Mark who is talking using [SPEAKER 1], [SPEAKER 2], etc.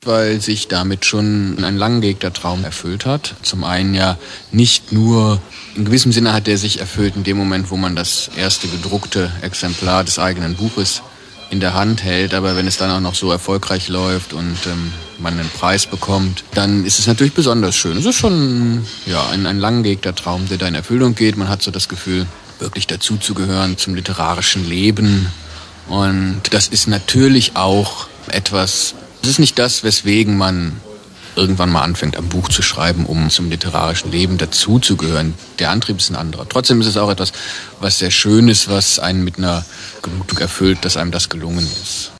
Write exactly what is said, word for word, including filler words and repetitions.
[SPEAKER 1] weil sich damit schon ein lang gehegter Traum erfüllt hat. Zum einen ja nicht nur, in gewissem Sinne hat der sich erfüllt in dem Moment, wo man das erste gedruckte Exemplar des eigenen Buches in der Hand hält, aber wenn es dann auch noch so erfolgreich läuft und ähm, man einen Preis bekommt, dann ist es natürlich besonders schön. Es ist schon ja, ein, ein lang gehegter Traum, der da in Erfüllung geht. Man hat so das Gefühl, wirklich dazuzugehören zum literarischen Leben. Und das ist natürlich auch etwas, das ist nicht das, weswegen man irgendwann mal anfängt, ein Buch zu schreiben, um zum literarischen Leben dazuzugehören. Der Antrieb ist ein anderer. Trotzdem ist es auch etwas, was sehr schön ist, was einen mit einer Genugtuung erfüllt, dass einem das gelungen ist.